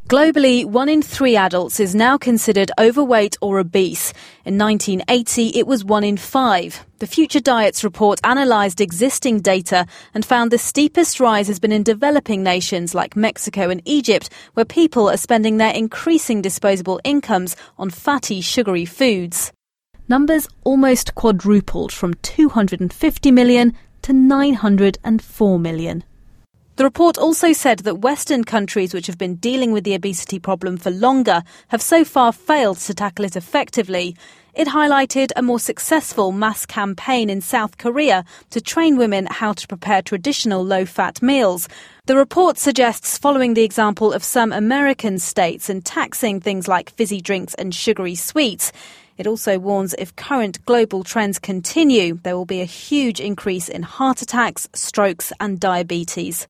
Globally, 1 in 3 adults is now considered overweight or obese. In 1980, it was 1 in 5. The Future Diets report analysed existing data and found the steepest rise has been in developing nations like Mexico and Egypt, where people are spending their increasing disposable incomes on fatty, sugary foods. Numbers almost quadrupled from 250 million to 904 million. The report also said that Western countries which have been dealing with the obesity problem for longer have so far failed to tackle it effectively. It highlighted a more successful mass campaign in South Korea to train women how to prepare traditional low-fat meals. The report suggests following the example of some American states and taxing things like fizzy drinks and sugary sweets. It also warns if current global trends continue, there will be a huge increase in heart attacks, strokes and diabetes.